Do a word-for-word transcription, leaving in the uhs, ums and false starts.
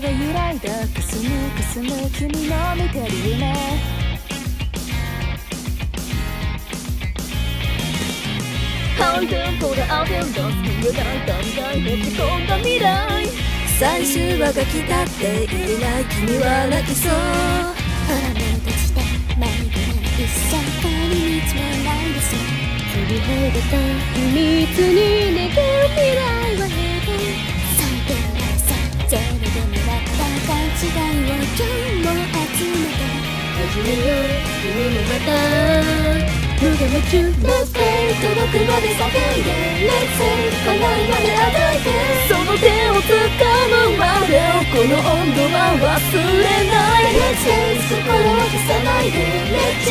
が揺らいだくすむくすむ君の見てる夢反転これアウテンドスキルだんだんだんへち込んだ未来最終話が来たって言えない君は泣きそうほら目閉じて迷子なら一生帰り道もないです振りほどた秘密に願う未来は平凡最低なさゼロでもらった勘違いを今日も集めて始めよう君もまた無我夢中 Let's play 届くまで叫んで Let's say 叶うまで歩いてその手を掴むまでこの温度は忘れない Let's say 心を消さないで Let's